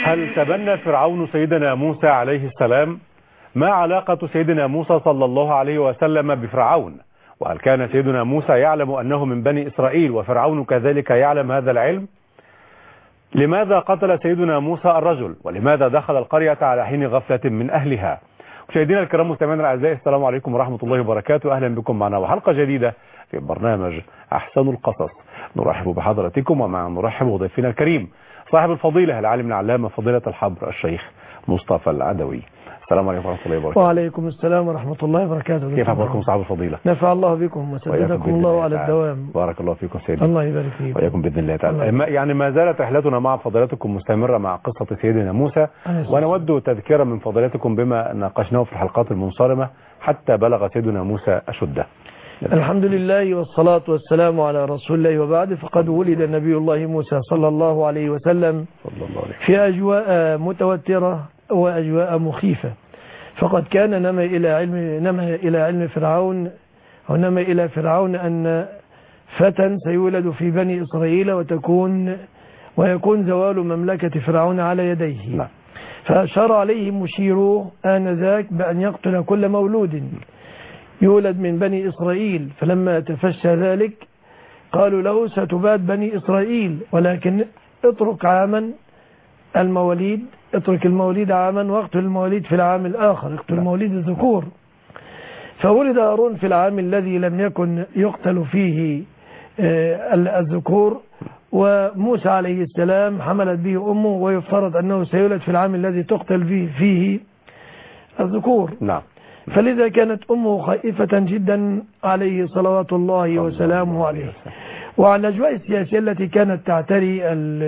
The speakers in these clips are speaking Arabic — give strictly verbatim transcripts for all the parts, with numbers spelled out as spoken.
هل تبنى فرعون سيدنا موسى عليه السلام؟ ما علاقة سيدنا موسى صلى الله عليه وسلم بفرعون؟ وهل كان سيدنا موسى يعلم أنه من بني إسرائيل وفرعون كذلك يعلم هذا العلم؟ لماذا قتل سيدنا موسى الرجل؟ ولماذا دخل القرية على حين غفلة من أهلها؟ مشاهدينا الكرام مستمعينا الأعزاء، السلام عليكم ورحمة الله وبركاته. أهلا بكم معنا وحلقة جديدة في برنامج أحسن القصص. نرحب بحضراتكم ومع نرحب بضيفنا الكريم صاحب الفضيلة العالم العلامة فضيلة الحبر الشيخ مصطفى العدوي. السلام عليكم ورحمة الله وبركاته. وعليكم السلام ورحمة الله وبركاته. كيف أخباركم صاحب الفضيلة؟ نفع الله بكم وسددكم الله على الدوام. بارك الله فيكم سيدي. الله يبارك فيكم. وإياكم بإذن الله تعالى. ما يعني ما زالت رحلتنا مع فضيلتكم مستمرة مع قصة سيدنا موسى، ونود تذكيرا من فضيلتكم بما ناقشناه في الحلقات المنصرمة حتى بلغ سيدنا موسى أشده. الحمد لله والصلاة والسلام على رسول الله، وبعد. فقد ولد نبي الله موسى صلى الله عليه وسلم في أجواء متوترة وأجواء مخيفة، فقد كان نما إلى علم نما إلى علم فرعون أو نما إلى فرعون أن فتى سيولد في بني إسرائيل وتكون ويكون زوال مملكة فرعون على يديه. لا. فأشار عليه مشيروه آنذاك بأن يقتل كل مولود يولد من بني إسرائيل، فلما تفشى ذلك قالوا له ستباد بني إسرائيل، ولكن اترك عاما المواليد اترك المواليد عاما واقتل المواليد في العام الآخر، اقتل المواليد الذكور. فولد هارون في العام الذي لم يكن يقتل فيه الذكور، وموسى عليه السلام حملت به أمه، ويفترض أنه سيولد في العام الذي تقتل فيه, فيه الذكور. نعم. فلذا كانت أمه خائفة جدا عليه صلوات الله وسلامه عليه. وعلى الأجواء السياسية التي كانت تعتري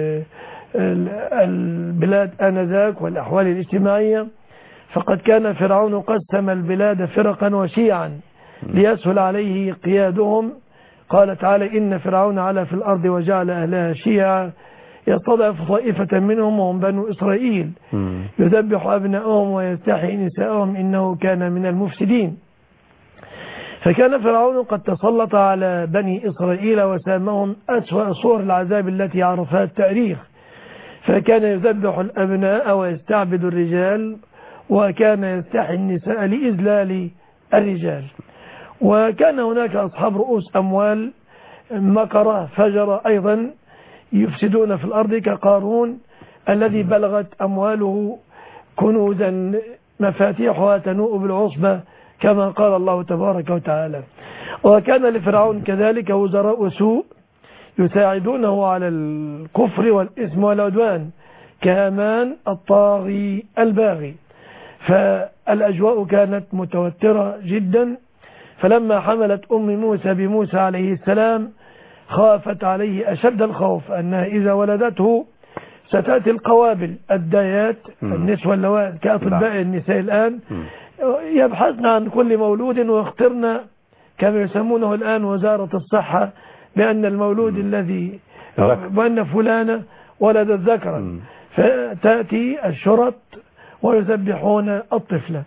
البلاد آنذاك والأحوال الاجتماعية، فقد كان فرعون قسم البلاد فرقا وشيعا ليسهل عليه قيادهم. قال تعالى: إن فرعون علا في الأرض وجعل أهلها شيعا يستضعف طائفة منهم وهم بنو إسرائيل يذبح أبنائهم ويستحيي نساءهم إنه كان من المفسدين. فكان فرعون قد تسلط على بني إسرائيل وسامهم أسوأ صور العذاب التي عرفها التاريخ، فكان يذبح الأبناء ويستعبد الرجال، وكان يستحيي النساء لإذلال الرجال. وكان هناك أصحاب رؤوس أموال مكرة فجر أيضا يفسدون في الأرض كقارون الذي بلغت أمواله كنوزا مفاتيحها تنوء بالعصبة كما قال الله تبارك وتعالى. وكان لفرعون كذلك وزراء سوء يساعدونه على الكفر والإثم والعدوان كهامان الطاغي الباغي. فالأجواء كانت متوترة جدا. فلما حملت أم موسى بموسى عليه السلام خافت عليه أشد الخوف أنها إذا ولدته ستأتي القوابل الدايات النسوة اللواتي كأطباء النساء الآن يبحثن عن كل مولود ويخترن كما يسمونه الآن وزارة الصحة بأن المولود الذي وأن فلانة ولدت ذكرا، فتأتي الشرط ويذبحون الطفلة.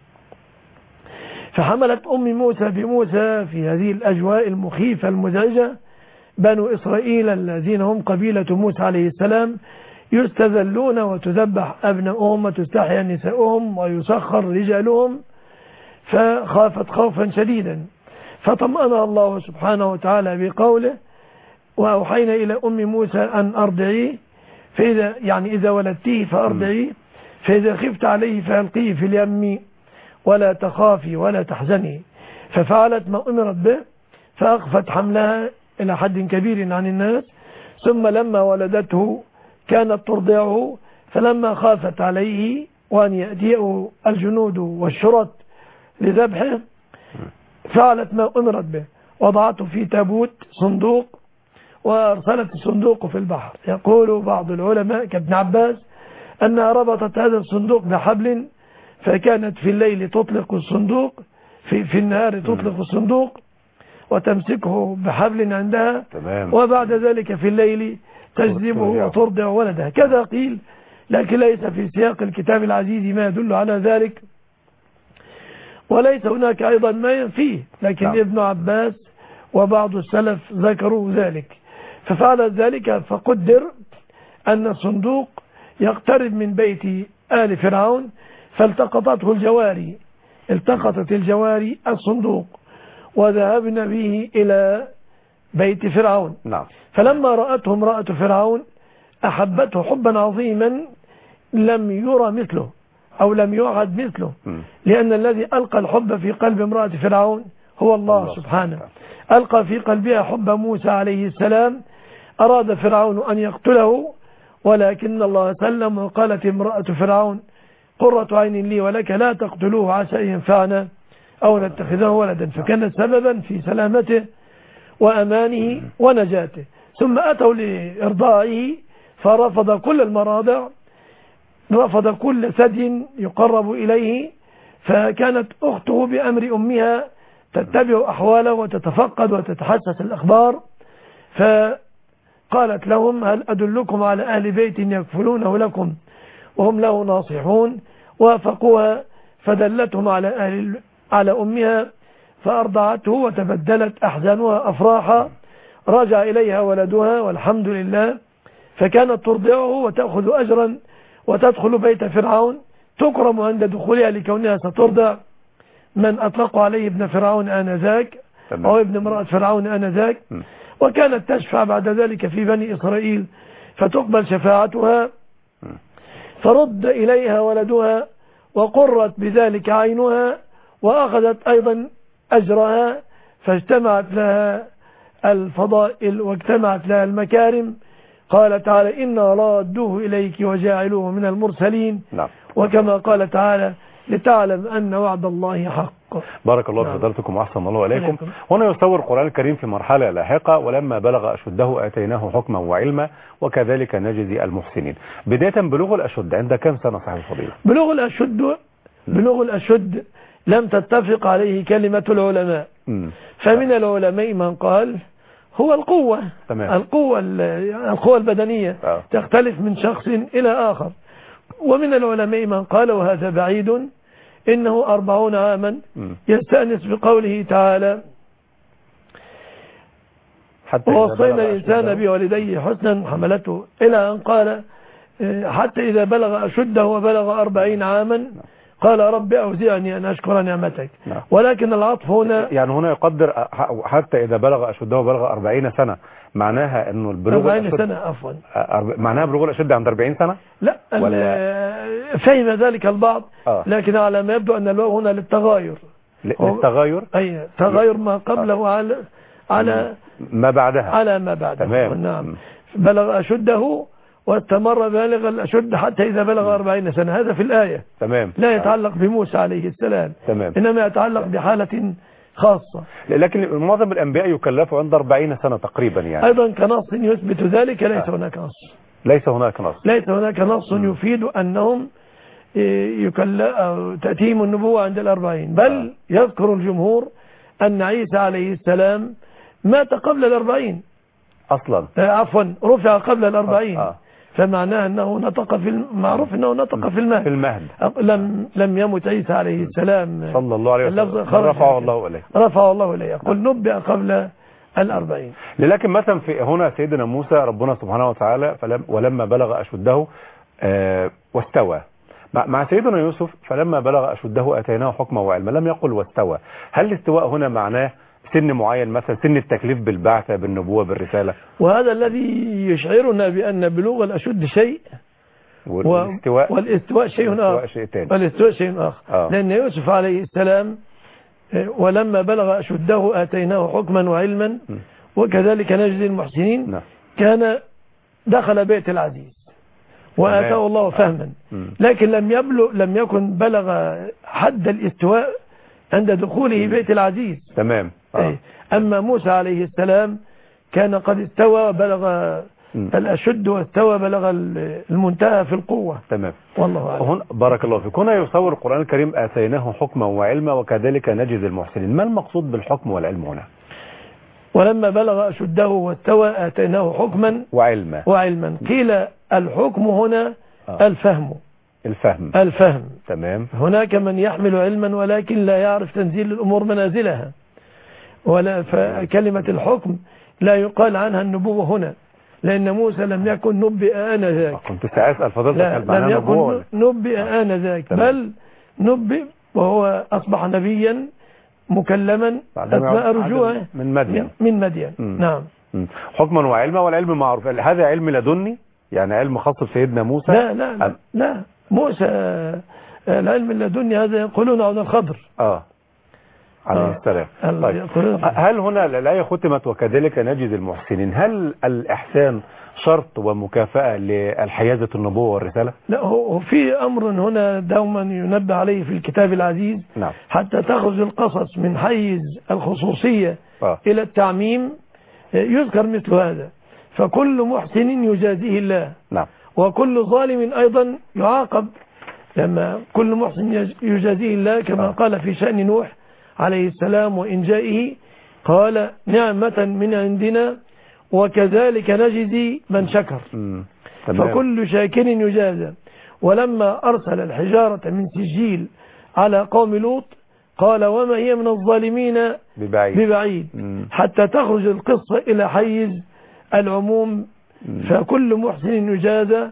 فحملت أم موسى بموسى في هذه الأجواء المخيفة المزعجة بنو إسرائيل الذين هم قبيلة موسى عليه السلام يستذلون وتذبح أبنائهم وتستحيا نساؤهم ويسخر رجالهم، فخافت خوفا شديدا. فطمأنها الله سبحانه وتعالى بقوله: وأوحينا إلى أم موسى أن أرضعيه، فإذا يعني إذا ولدتيه فأرضعيه، فإذا خفت عليه فألقيه في اليم ولا تخافي ولا تحزني. ففعلت ما أمرت به، فأخفت حملها إلى حد كبير عن الناس، ثم لما ولدته كانت ترضعه، فلما خافت عليه وأن يأتيه الجنود والشرط لذبحه فعلت ما أمرت به، وضعته في تابوت صندوق وأرسلت الصندوق في البحر. يقول بعض العلماء كابن عباس أنها ربطت هذا الصندوق بحبل، فكانت في الليل تطلق الصندوق في, في النهار تطلق الصندوق وتمسكه بحبل عندها، تمام. وبعد ذلك في الليل تجذبه وترضع ولدها، كذا قيل، لكن ليس في سياق الكتاب العزيز ما يدل على ذلك، وليس هناك أيضا ما ينفيه، لكن نعم. ابن عباس وبعض السلف ذكروا ذلك. ففعل ذلك، فقدر أن الصندوق يقترب من بيت آل فرعون فالتقطته الجواري التقطت الجواري الصندوق وذهبنا به إلى بيت فرعون. نعم. فلما رأته امرأة فرعون أحبته حبا عظيما لم يرى مثله أو لم يعد مثله، لأن الذي ألقى الحب في قلب امرأة فرعون هو الله, الله سبحانه. ألقى في قلبها حب موسى عليه السلام. أراد فرعون أن يقتله ولكن الله سلم، وقالت امرأة فرعون قرة عين لي ولك لا تقتلوه عسى أن ينفعنا أو نتخذه ولدا، فكانت سببا في سلامته وأمانه ونجاته. ثم أتوا لإرضائه فرفض كل المراضع، رفض كل ثدي يقرب إليه، فكانت أخته بأمر أمها تتبع أحواله وتتفقد وتتحسس الأخبار، فقالت لهم هل أدلكم على أهل بيت يكفلونه لكم وهم له ناصحون؟ وافقوها فدلتهم على أهل على أمها فأرضعته وتبدلت أحزانها أفراحا. رجع إليها ولدها والحمد لله، فكانت ترضعه وتأخذ أجرا وتدخل بيت فرعون تكرم عند دخولها لكونها سترضع من أطلقوا عليه ابن فرعون آنذاك أو ابن امرأة فرعون آنذاك، وكانت تشفع بعد ذلك في بني إسرائيل فتقبل شفاعتها، فرد إليها ولدها وقرت بذلك عينها وأخذت أيضا أجرها، فاجتمعت لها الفضائل واجتمعت لها المكارم. قال تعالى إنا رادوه إليك وجاعلوه من المرسلين. نعم. وكما قال تعالى لتعلم أن وعد الله حق. بارك الله في فضلتكم وأحسن الله إليكم. هنا يصور القرآن الكريم في مرحلة لاحقة ولما بلغ أشده آتيناه حكما وعلما وكذلك نجزي المحسنين. بداية بلوغ الأشد عند كم سنة صاحب الفضيلة؟ بلوغ الأشد بلوغ الأشد لم تتفق عليه كلمة العلماء. م. فمن العلماء من قال هو القوة. تمام. القوة القوة البدنية أوه. تختلف من شخص إلى آخر. ومن العلماء من قال وهذا بعيد إنه أربعون عاما يستأنس بقوله تعالى ووصينا الإنسان بوالديه حسنا حملته إلى أن قال حتى إذا بلغ أشده وبلغ أربعين عاما قال رب أوزعني أن أشكر نعمتك. نعم. ولكن العطف هنا يعني هنا يقدر حتى إذا بلغ أشده وبلغ أربعين سنة معناها أنه البلوغ أربعين سنة عفوا معناها بلوغ الأشد عند أربعين سنة؟ لا فهم ذلك البعض. آه. لكن على ما يبدو أن الواو هنا للتغاير للتغاير أي تغاير ما قبله على على ما بعدها على ما بعدها. تمام. نعم. بلغ أشده واستمر بالغ الأشد حتى إذا بلغ أربعين سنة. هذا في الآية. تمام. لا يتعلق بموسى عليه السلام. تمام. إنما يتعلق بحالة خاصة. لكن معظم الأنبياء يكلفوا عند أربعين سنة تقريبا يعني. أيضا كنص يثبت ذلك ليس هناك نص. ليس هناك نص. ليس هناك نص يفيد أنهم تأتيهم النبوة عند الأربعين، بل يذكر الجمهور أن عيسى عليه السلام مات قبل الأربعين أصلا. عفوا رفع قبل الأربعين. آه. فمعناه أنه نطق في المعروف أنه نطق في المهد. في المهد. لم لم يمت عيسى عليه السلام صلى الله عليه وسلم رفعه الله إليه. رفعه الله إليه. يقول نبئ قبل الأربعين. لكن مثلا في هنا سيدنا موسى ربنا سبحانه وتعالى فلم ولما بلغ أشده آه واستوى. مع سيدنا يوسف فلما بلغ أشده أتيناه حكما وعلما لم يقل واستوى. هل الاستواء هنا معناه سن معين مثلا سن التكليف بالبعثة بالنبوة بالرسالة؟ وهذا الذي يشعرنا بأن بلوغ الأشد شيء والاستواء, والاستواء شيء آخر. شيء تاني. والاستواء شيء آخر. آه. لأن يوسف عليه السلام ولما بلغ أشده آتيناه حكما وعلما م. وكذلك نجزي المحسنين. م. كان دخل بيت العزيز وآتاه الله فهما. آه. لكن لم يبلغ لم يكن بلغ حد الاستواء عند دخوله بيت العزيز. تمام. آه. أما موسى عليه السلام كان قد استوى بلغ الأشد واستوى بلغ المنتهى في القوة. تمام. والله أعلم. هنا بارك الله فيك. هنا يصور القرآن الكريم آتيناه حكما وعلما وكذلك نجزي المحسنين. ما المقصود بالحكم والعلم هنا؟ ولما بلغ أشده واستوى آتيناه حكما وعلما وعلما. قيل الحكم هنا آه. الفهم. الفهم. الفهم. تمام. هناك من يحمل علما ولكن لا يعرف تنزيل الأمور منازلها، ولا فكلمة الحكم لا يقال عنها النبوة هنا، لأن موسى لم يكن نبئ آنذاك. كنت سأسأل فضلتك لا هل معناه لم نبوة يكن نبئ آنذاك، بل نبئ وهو أصبح نبيا مكلما أثناء رجوعه من مدين من مدين. نعم. مم. حكما وعلما، والعلم معروف. هذا علم لدني يعني علم خاص بسيدنا موسى؟ لا لا لا, لا. موسى العلم اللدني هذا يقولون عن الخضر اه عليه آه. السلام. طيب. هل هنا الآية ختمت وكذلك نجزي المحسنين؟ هل الإحسان شرط ومكافأة للحيازة النبوة والرسالة؟ لا، هو في أمر هنا دوما ينبه عليه في الكتاب العزيز. نعم. حتى تخرج القصص من حيز الخصوصية آه. إلى التعميم يذكر مثل هذا، فكل محسن يجازيه الله. نعم. وكل ظالم أيضا يعاقب، لما كل محسن يجازيه الله كما آه. قال في شأن نوح عليه السلام وإنجائه، قال نعمة من عندنا وكذلك نجزي من شكر. فكل شاكر يجازى. ولما أرسل الحجارة من سجيل على قوم لوط قال وما هي من الظالمين ببعيد, ببعيد. حتى تخرج القصة إلى حيز العموم. فكل محسن يجازى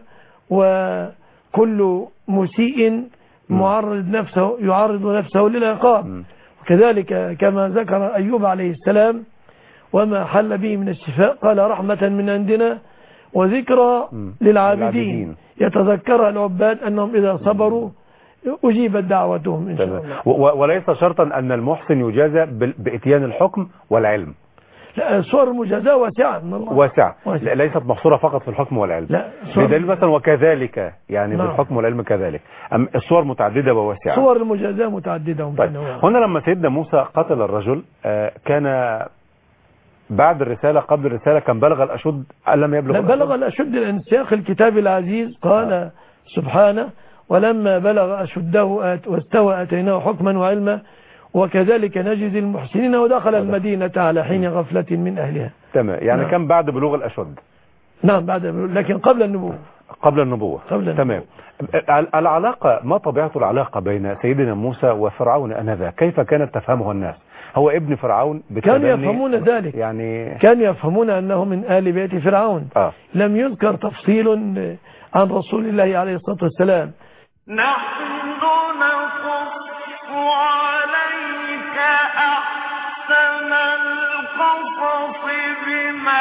وكل مسيء معرض نفسه يعرض نفسه للعقاب. وكذلك كما ذكر أيوب عليه السلام وما حل به من الشفاء قال رحمة من عندنا وذكرى للعابدين يتذكرها العباد أنهم إذا صبروا أجيبت دعوتهم إن شاء الله. وليس شرطا أن المحسن يجازى بإتيان الحكم والعلم. لا، صور المجازاة واسعة من الله. واسعة، ليست محصورة فقط في الحكم والعلم. لا، بدليل مثلا وكذلك يعني نعم. بالحكم والعلم كذلك. أم الصور متعددة وواسعة. صور المجازاة متعددة ومتنوعة. طيب. هنا لما سيدنا موسى قتل الرجل كان بعد الرسالة قبل الرسالة كان بلغ الأشد ألم يبلغ لا الأشد؟ بلغ الأشد لأن سياق الكتاب العزيز قال آه. سبحانه ولما بلغ أشده واستوى أتيناه حكما وعلما وكذلك نجزي المحسنين ودخل المدينة على حين غفلة من أهلها. تمام. يعني نعم. كان بعد بلوغ الأشد. نعم بعد بلوغ، لكن قبل النبوة. قبل النبوة. قبل النبوة. تمام. العلاقة، ما طبيعة العلاقة بين سيدنا موسى وفرعون أنذاك؟ كيف كانت تفهمه الناس؟ هو ابن فرعون كانوا يفهمون ذلك، يعني كانوا يفهمون أنه من آل بيت فرعون. آه. لم يذكر تفصيل عن رسول الله عليه الصلاة والسلام. نحن نقص عليك أحسن القصص بما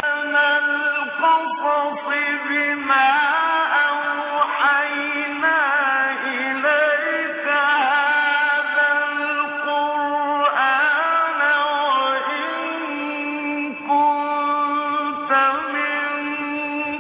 القصص بما أوحينا إليك هذا القرآن وإن كنت من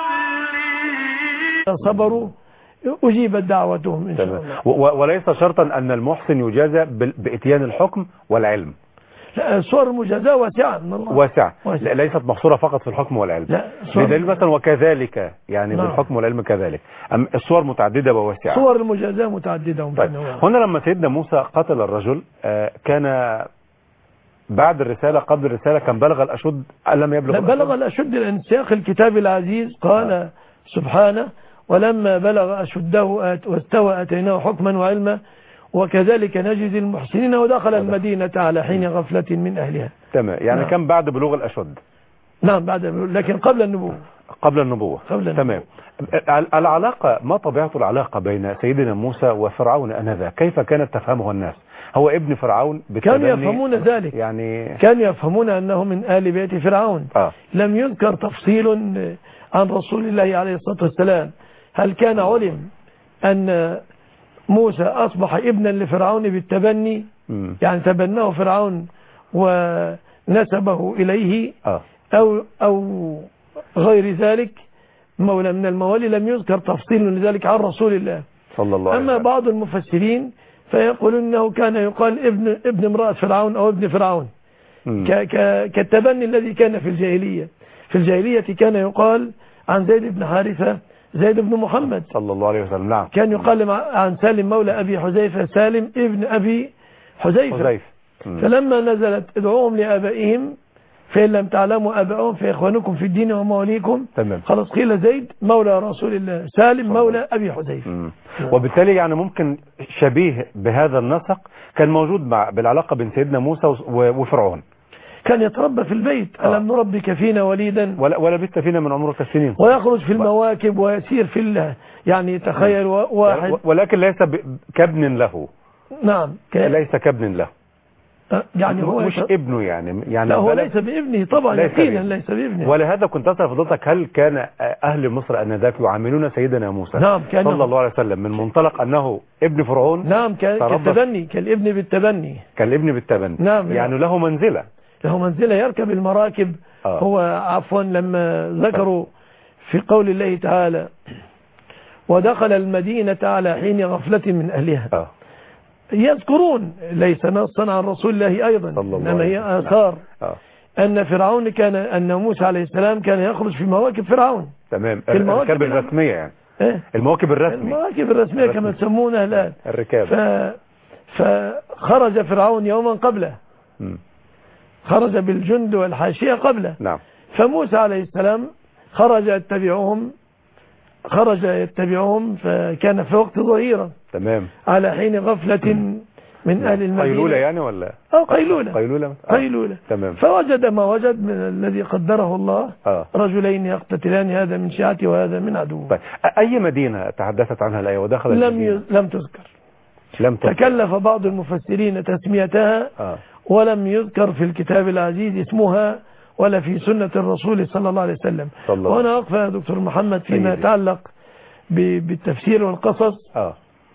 قبله صبروا أجيبت دعوتهم إن شاء الله. وليس شرطا أن المحسن يجازى بإتيان الحكم والعلم. لا، صور المجازاة واسعة من الله. واسعة، ليست محصورة فقط في الحكم والعلم. لا، بدليل مثلا وكذلك يعني نعم. بالحكم والعلم كذلك. أم الصور متعددة وواسعة. صور المجازاة متعددة ومتنوعة. طيب. هنا لما سيدنا موسى قتل الرجل كان بعد الرسالة قبل الرسالة كان بلغ الأشد ألم يبلغ لا بلغ الأشد لأن سياق الكتاب العزيز قال آه. سبحانه ولما بلغ أشده واستوى أتيناه حكما وعلما وكذلك نجزي المحسنين ودخل المدينة على حين غفلة من أهلها. تمام. يعني نعم. كان بعد بلوغ الأشد. نعم بعد بلوغ، لكن قبل النبوة. قبل النبوة. قبل تمام. العلاقة، ما طبيعة العلاقة بين سيدنا موسى وفرعون أنذاك؟ كيف كانت تفهمه الناس؟ هو ابن فرعون كانوا يفهمون ذلك، يعني كانوا يفهمون أنه من آل بيت فرعون. آه. لم يذكر تفصيل عن رسول الله عليه الصلاة والسلام. هل كان علم أن موسى أصبح ابنا لفرعون بالتبني؟ م. يعني تبناه فرعون ونسبه إليه آه. أو, أو غير ذلك مولى من الموالي. لم يذكر تفصيل لذلك عن رسول الله صلى الله عليه وسلم. أما بعض المفسرين فيقولون أنه كان يقال ابن, ابن امرأة فرعون أو ابن فرعون كالتبني الذي كان في الجاهلية. في الجاهلية كان يقال عن زيد بن حارثة زيد بن محمد صلى الله عليه وسلم. نعم. كان يقال عن سالم مولى أبي حذيفة سالم ابن أبي حذيفة. حذيفة. فلما نزلت ادعوهم لآبائهم فإن لم تعلموا آبائهم فإخوانكم في الدين ومواليكم. تمام. خلاص قيل زيد مولى رسول الله سالم مولى أبي حذيفة. وبالتالي يعني ممكن شبيه بهذا النسق كان موجود مع بالعلاقة بين سيدنا موسى وفرعون. كان يتربى في البيت. آه. ألم نربك فينا وليدا ولا ولا بت فينا من عمرك السنين. ويخرج في المواكب ويسير في الله، يعني تخيل واحد، ولكن ليس كابن له. نعم ك... ليس كابن له، يعني هو مش يت... ابنه يعني يعني لا هو ليس بابنه طبعا، يقينا ليس بابنه. ولهذا كنت أسأل فضلتك، هل كان أهل مصر آنذاك يعاملون سيدنا موسى نعم صلى الله عليه وسلم من منطلق أنه ابن فرعون؟ نعم كالتبني، كالابن بالتبني، كالابن بالتبني. نعم يعني له منزلة، له منزلة يركب المراكب. آه. هو عفوا لما ذكروا في قول الله تعالى ودخل المدينة على حين غفلة من أهلها، آه. يذكرون ليس نصا عن رسول الله أيضا، إنما هي آثار آه. أن فرعون كان أن موسى عليه السلام كان يخرج في مواكب فرعون. تمام. المواكب الرسمية يعني إيه؟ المواكب الرسمية المواكب الرسمية الرسمي. كما تسمونها الآن الركاب. ف... فخرج فرعون يوما قبله، م. خرج بالجند والحاشية قبله. نعم. فموسى عليه السلام خرج يتبعهم خرج يتبعهم فكان في وقت ظهيرة. تمام. على حين غفلة من أهل المدينة. قيلولة يعني ولا؟ أو قيلولة. قيلولة. آه. قيلولة. تمام. فوجد ما وجد من الذي قدره الله. آه. رجلين يقتتلان، هذا من شيعتي وهذا من عدوه. طيب أي مدينة تحدثت عنها الآية ودخل لم المدينة؟ ي... لم تذكر. لم تذكر. تكلف بعض المفسرين تسميتها آه. ولم يذكر في الكتاب العزيز اسمها ولا في سنة الرسول صلى الله عليه وسلم. وأنا أقف يا دكتور محمد فيما يتعلق بالتفسير والقصص. آه.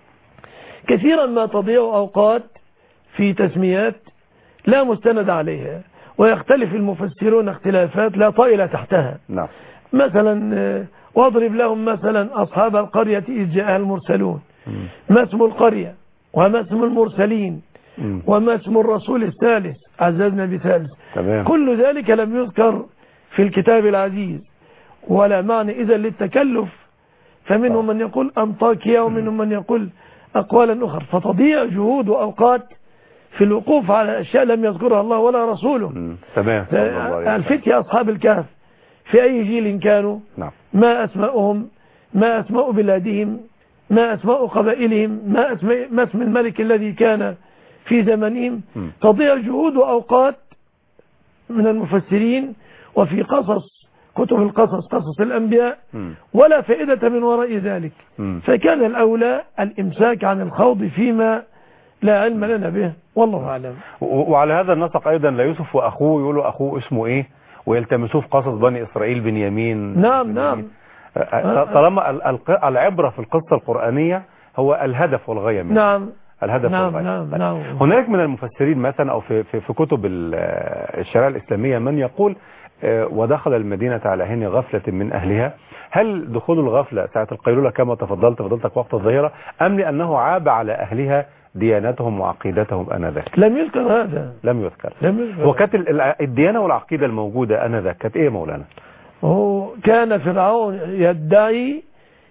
كثيرا ما تضيع أوقات في تسميات لا مستند عليها، ويختلف المفسرون اختلافات لا طائل تحتها. نعم. مثلا واضرب لهم مثلا أصحاب القرية إذ جاءها المرسلون، م. ما اسم القرية وما اسم المرسلين م. وما اسم الرسول الثالث عززنا بثالث. تمام. كل ذلك لم يذكر في الكتاب العزيز، ولا معنى إذا للتكلف، فمنهم من يقول أنطاكيا ومنهم من يقول أقوالا أخرى، فتضيع جهود وأوقات في الوقوف على أشياء لم يذكرها الله ولا رسوله. تمام. الفتية أصحاب الكهف في أي جيل كانوا؟ نعم. ما أسماؤهم، ما أسماء بلادهم، ما أسماء قبائلهم، ما, أسماء ما اسم الملك الذي كان في زمنهم. م. تضيع جهود وأوقات من المفسرين وفي قصص كتب القصص قصص الأنبياء م. ولا فائدة من وراء ذلك. م. فكان الأولى الإمساك عن الخوض فيما لا علم لنا به، والله أعلم. وعلى هذا النسق أيضا لا يوسف وأخوه يقولوا أخوه اسمه إيه ويلتمسوه في قصص بني إسرائيل بنيامين. نعم نعم. طالما العبرة في القصة القرآنية هو الهدف والغاية منه. نعم. الهدف نعم والغاية. نعم نعم. هناك من المفسرين مثلا أو في, في, في كتب الشريعة الإسلامية من يقول ودخل المدينة على حين غفلة من أهلها. هل دخول الغفلة ساعة القيلولة كما تفضلت فضلتك وقت الظهيرة، أم لأنه عاب على أهلها ديانتهم وعقيدتهم آنذاك؟ لم يذكر هذا. لم يذكر. لم يذكر. وكانت الديانة والعقيدة الموجودة آنذاك كانت إيه مولانا؟ هو كان فرعون يدعي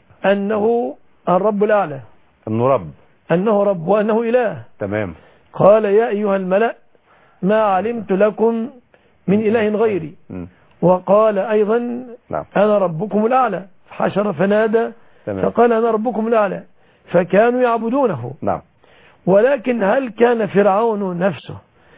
أنه الرب الأعلى، أنه رب، أنه رب وأنه إله. تمام. قال يا أيها الملأ ما علمت لكم من إله غيري. م. وقال أيضا نعم. أنا ربكم الأعلى، حشر فنادى تمام. فقال أنا ربكم الأعلى، فكانوا يعبدونه. نعم. ولكن هل كان فرعون نفسه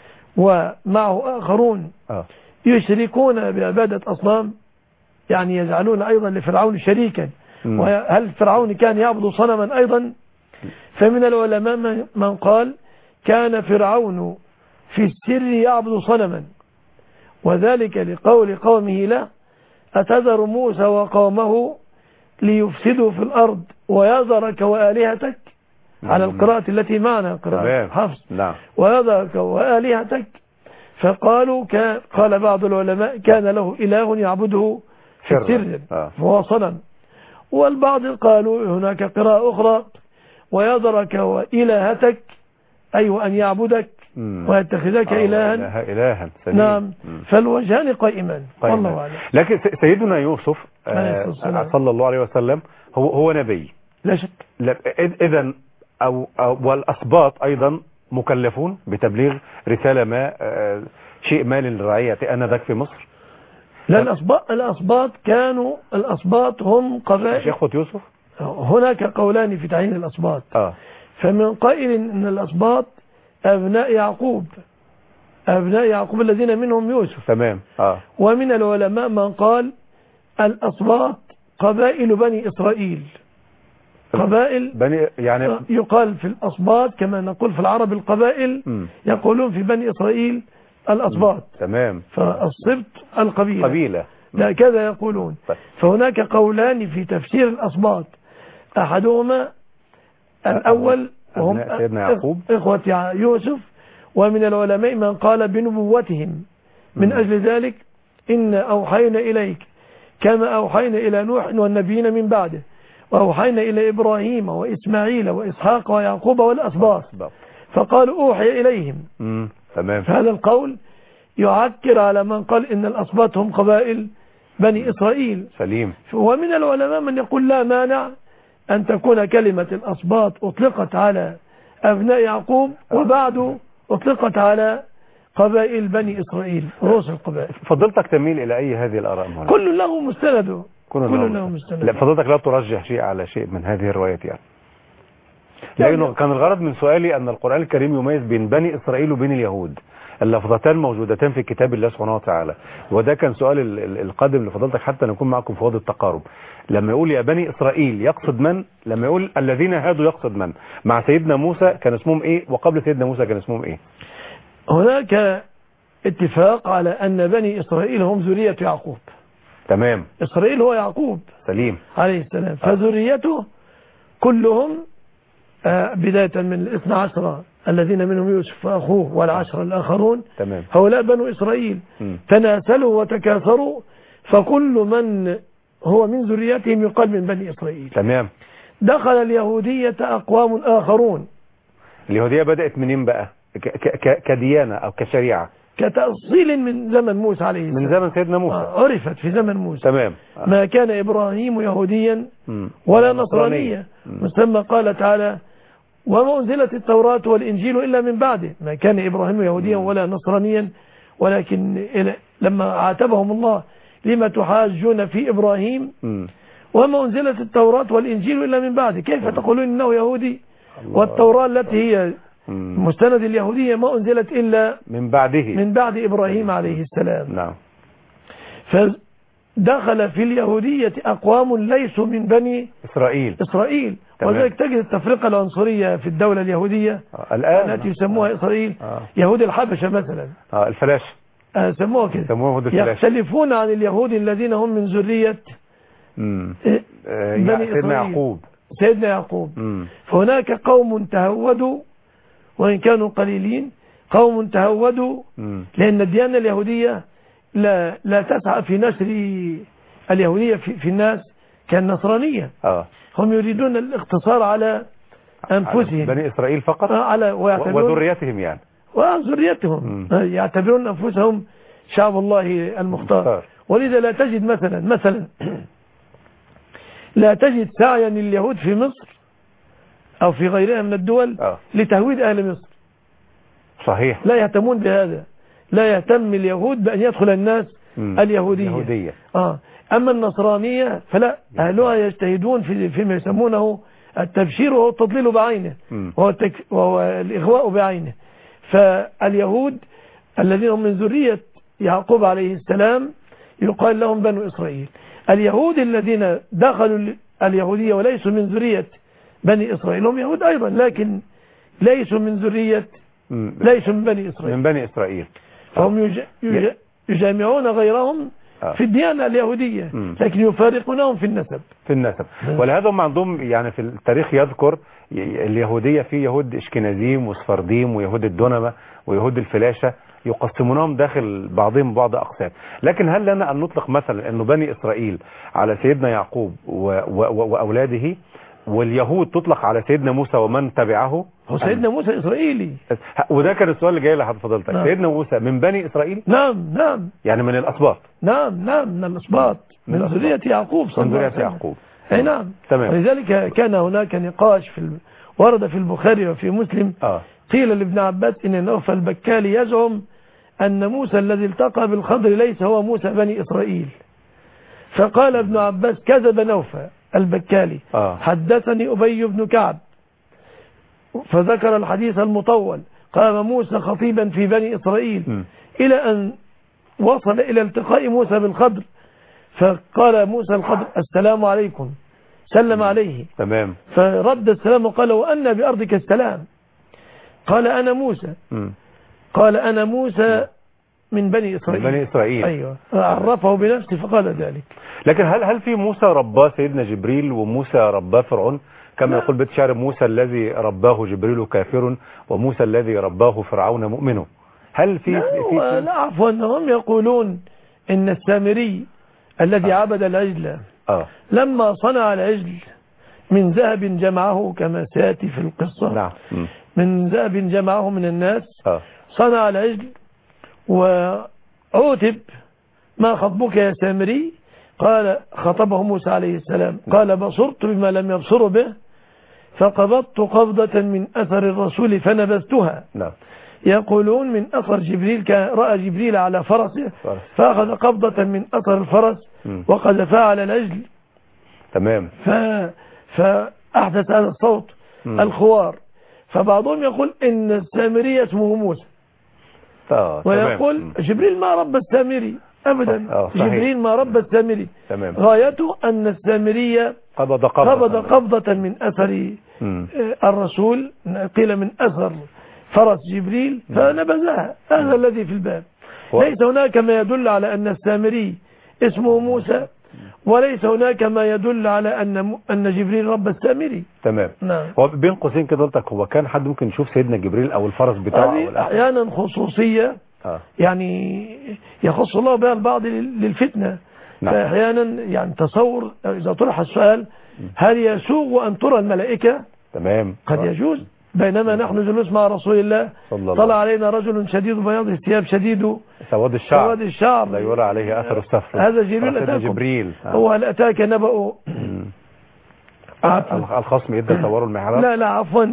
ومعه آخرون آه. يشركون بعبادة أصنام، يعني يجعلون أيضا لفرعون شريكا؟ م. وهل فرعون كان يعبد صنما أيضا؟ فمن العلماء من قال كان فرعون في السر يعبد صنما، وذلك لقول قومه له أتذر موسى وقومه ليفسدوا في الأرض ويذرك وآلهتك، على القراءة التي معنا قراءة حفص. نعم. ويذرك وآلهتك. فقالوا قال بعض العلماء كان له إله يعبده في السر آه. فهو صنم. والبعض قالوا هناك قراءة أخرى ويذرك وإلهتك أي وأن يعبدك مم. ويتخذك آه إلها. إلها سليم. نعم. فالوجهان قائمان والله أعلم. لكن سيدنا يوسف آه صلى الله عليه وسلم هو هو نبي لا شك. إذا أو, أو والأسباط أيضا مكلفون بتبليغ رسالة ما آه شيء ما للرعية آنذاك في مصر. لا الأسباط الأسباط كانوا الأسباط هم قبائل. إخوة يوسف. هناك قولان في تعيين الأسباط. آه. فمن قائل أن الأسباط أبناء يعقوب أبناء يعقوب الذين منهم يوسف. تمام. اه ومن العلماء من قال الأصباط قبائل بني إسرائيل. قبائل بني يعني يقال في الأصباط كما نقول في العرب القبائل، م. يقولون في بني إسرائيل الأصباط. تمام. فالصبط القبيلة قبيلة لا كذا يقولون. فهناك قولان في تفسير الأصباط، أحدهما الأول وهم سيدنا يعقوب إخوة يوسف، ومن العلماء من قال بنبوتهم. من أجل ذلك إن أوحينا إليك كما أوحينا إلى نوح والنبيين من بعده، وأوحينا إلى إبراهيم وإسماعيل وإسحاق ويعقوب والأسباط، فقالوا أوحي إليهم. مم. تمام. فهذا القول يعكر على من قال إن الأسباط هم قبائل بني إسرائيل. سليم. ومن العلماء من يقول لا مانع أن تكون كلمة الأسباط أطلقت على أبناء يعقوب وبعد أطلقت على قبائل بني إسرائيل، رؤوس القبائل. فضلتك تميل إلى أي هذه الآراء مولانا؟ كل له مستنده. كل, كل له, له مستنده. لا فضلتك لا ترجح شيء على شيء من هذه الروايات يعني. لأنه كان الغرض من سؤالي أن القرآن الكريم يميز بين بني إسرائيل وبين اليهود، اللفظتان موجودتان في كتاب الله سبحانه وتعالى، وده كان سؤال القادم لفضلتك حتى نكون معكم في وضع التقارب. لما يقول يا بني إسرائيل يقصد من؟ لما يقول الذين هادوا يقصد من؟ مع سيدنا موسى كان اسمهم إيه؟ وقبل سيدنا موسى كان اسمهم إيه؟ هناك اتفاق على أن بني إسرائيل هم ذرية يعقوب. تمام. إسرائيل هو يعقوب سليم عليه السلام، فذريته كلهم بداية من الاثنى عشر الذين منهم يوسف وأخوه والعشر الآخرون. تمام. هؤلاء بنو إسرائيل م. تناسلوا وتكاثروا، فكل من هو من ذريتهم يقال من بني إسرائيل. تمام. دخل اليهودية أقوام آخرون. اليهودية بدأت منين بقى؟ كديانة أو كشريعة؟ كتأصيل من زمن موسى عليه السلام، من زمن سيدنا موسى. آه عرفت في زمن موسى. تمام. آه. ما كان إبراهيم يهوديا م. ولا نصرانيا، ثم قال تعالى وما أنزلت التوراة والإنجيل إلا من بعده. ما كان إبراهيم يهوديا ولا نصرانيا، ولكن لما عاتبهم الله لما تحاجون في إبراهيم م. وما أنزلت التوراة والإنجيل إلا من بعده، كيف تقولون إنه يهودي والتوراة التي هي مستند اليهودية ما أنزلت إلا من بعده من بعد إبراهيم عليه السلام. نعم. فدخل في اليهودية أقوام ليسوا من بني إسرائيل إسرائيل ولذلك تجد التفرقة العنصرية في الدولة اليهودية آه. الآن التي يسموها آه. إسرائيل آه. يهود الحبشة مثلا آه. الفلاش آه سموها كده، يختلفون عن اليهود الذين هم من ذرية بني سيدنا يعقوب سيدنا يعقوب. مم. فهناك قوم تهودوا وإن كانوا قليلين، قوم تهودوا مم. لأن الديانة اليهودية لا لا تسعى في نشر اليهودية في, في الناس كالنصرانية. آه. هم يريدون الاقتصار على أنفسهم، بني إسرائيل فقط آه على وذريتهم يعني وذريتهم آه يعتبرون أنفسهم شعب الله المختار. مختار. ولذا لا تجد مثلا مثلا لا تجد سعيا لليهود في مصر أو في غيرها من الدول آه. لتهويد أهل مصر. صحيح. لا يهتمون بهذا، لا يهتم اليهود بأن يدخل الناس م. اليهودية. اليهودية. آه. أما النصرانية فلا، أهلها يجتهدون في فيما يسمونه التبشير وهو التضليل بعينه وهو, التك... وهو الإغواء بعينه. فاليهود الذين هم من ذرية يعقوب عليه السلام يقال لهم بنو إسرائيل. اليهود الذين دخلوا اليهودية وليسوا من ذرية بني إسرائيل هم يهود أيضا، لكن ليسوا من ذرية ليسوا من بني إسرائيل من بني إسرائيل فهم يج... يج... يجامعون غيرهم في الديانة اليهودية لكن يفارقونهم في النسب في النسب ولهذا هم عندهم يعني في التاريخ يذكر اليهودية في يهود إشكنازيم وسفرديم ويهود الدنمة ويهود الفلاشة يقسمونهم داخل بعضهم بعض أقسام. لكن هل لنا أن نطلق مثلا أنه بني إسرائيل على سيدنا يعقوب و... و... وأولاده، واليهود تطلق على سيدنا موسى ومن تبعه؟ هو سيدنا موسى إسرائيلي، وده كان السؤال اللي جاي لحضرتك فضلتك. نعم. سيدنا موسى من بني إسرائيل؟ نعم نعم يعني من الأسباط. نعم نعم من الأسباط من, من ذرية يعقوب من ذرية يعقوب. أي نعم. تمام. ولذلك كان هناك نقاش في ال... ورد في البخاري وفي مسلم آه. قيل لابن عباس إن نوفل البكالي يزعم أن موسى الذي التقى بالخضر ليس هو موسى بني إسرائيل، فقال ابن عباس كذب نوفل البكالي آه. حدثني أبي بن كعب فذكر الحديث المطول، قام موسى خطيبا في بني إسرائيل م. إلى أن وصل إلى التقاء موسى بالخضر، فقال موسى الخضر السلام عليكم، سلم عليه، تمام. فرد السلام وقال وأن بأرضك السلام؟ قال أنا موسى. م. قال أنا موسى من بني إسرائيل. من بني إسرائيل. أيوة، عرفه بنفسه فقال ذلك. لكن هل هل في موسى رباه سيدنا جبريل وموسى رباه فرعون؟ كما يقول بيت شعر موسى الذي رباه جبريل كافر وموسى الذي رباه فرعون مؤمن. هل في لا, في لا عفوا، هم يقولون إن السامري الذي آه. عبد العجل آه. لما صنع العجل من ذهب جمعه كما سيأتي في القصة، نعم. م. من ذهب جمعه من الناس، آه. صنع العجل وعوتب ما خطبك يا سامري؟ قال خطبه موسى عليه السلام قال بصرت بما لم يبصروا به فقبضت قبضة من أثر الرسول فنبذتها. نعم. يقولون من أثر جبريل، كان رأى جبريل على فرسه فرس. فأخذ قبضة من أثر الفرس م. وقذفها على العجل، تمام. ف... فأحدث هذا الصوت م. الخوار. فبعضهم يقول إن السامري اسمه موسى، آه. ويقول تمام. جبريل ما رب السامري أبدا. آه. صحيح. جبريل ما رب السامري. تمام. غايته أن السامري قبض قبضة, قبض قبضة من أثر م. الرسول، قيل من أثر فرس جبريل فنبذها. هذا الذي في الباب. و... ليس هناك ما يدل على أن السامري اسمه موسى، وليس هناك ما يدل على أن أن جبريل رب السامري. تمام. نعم. هو بين قوسين كده قلتك هو كان حد ممكن يشوف سيدنا جبريل أو الفرس بتاعه أو هذه أحيانا خصوصية آه. يعني يخص الله بها البعض للفتنة. نعم. فأحيانا يعني تصور إذا طرح السؤال هل يسوغ أن ترى الملائكة؟ تمام. قد آه. يجوز. بينما نحن جلوس مع رسول الله طلع علينا رجل شديد بياض الثياب شديد سواد الشعر سواد الشعر لا يرى عليه أثر السفر. هذا جبريل أتاكم. جبريل. آه. هو هل أتاك نبأ الخصم إذا صوروا المحراب؟ لا لا عفوا،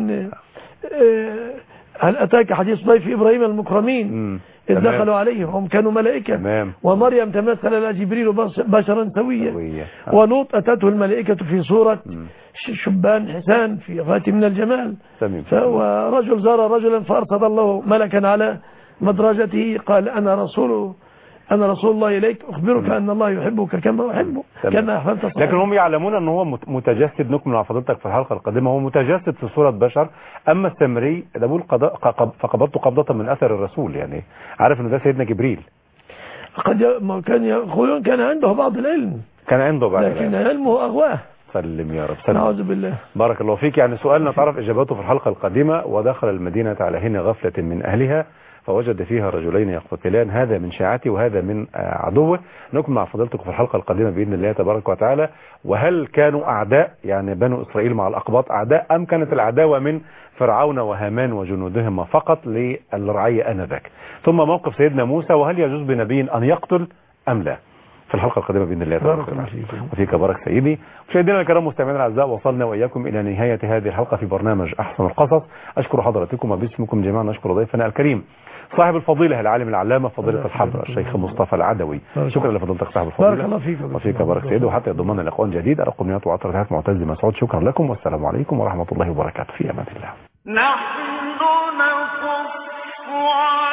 هل أتاك حديث ضيف إبراهيم المكرمين إذ دخلوا عليه هم كانوا ملائكة. تمام. ومريم تمثل لها جبريل بشرا سويا. سوية. آه. ولوط أتته الملائكة في صورة مم. شبان حسان في غاية من الجمال. تمام. ورجل زار رجلا فأرسل الله ملكا على مدرجته قال أنا رسول أنا رسول الله إليك أخبرك أن الله يحبك كما أحبه كما أحببت صحيح. لكن هم يعلمون أن هو متجسد، نكمل مع فضيلتك في الحلقة القادمة، هو متجسد في صورة بشر. أما السامري ده بيقول فقبضت قبضة من أثر الرسول، يعني عارف أنه ده سيدنا جبريل. قد كان يقولون كان عنده بعض العلم، كان عنده بعض لكن العلم. علمه أغواه. سلم يا رب سلم. نعوذ بالله. بارك الله فيك. يعني سؤالنا تعرف إجاباته في الحلقة القادمة. ودخل المدينة على حين غفلة من أهلها فوجد فيها رجلين يقتتلان، هذا من شيعته وهذا من عدوه. نكمل مع فضيلتكم في الحلقة القادمة بإذن الله تبارك وتعالى. وهل كانوا أعداء، يعني بنو إسرائيل مع الأقباط أعداء، أم كانت العداوة من فرعون وهامان وجنودهما فقط للرعية آنذاك؟ ثم موقف سيدنا موسى، وهل يجوز بنبي أن يقتل أم لا؟ في الحلقة القادمة بإذن الله تبارك وتعالى. وفيك بارك سيدي. مشاهدينا الكرام مستمعينا الأعزاء، وصلنا وإياكم إلى نهاية هذه الحلقة في برنامج أحسن القصص. أشكر حضراتكم وباسمكم جميعا نشكر ضيفنا الكريم صاحب الفضيلة العالم العلامة فضيلة الحبر الشيخ مصطفى العدوي. شكرا لفضيلتك صاحب الفضيلة. بارك الله فيك. وفيك بارك سيدي. وحتى يضمن لقاء جديد، أرقم نيات وعطرات معتز مسعود. شكرا لكم والسلام عليكم ورحمة الله وبركاته. في أمان الله. نحن نقص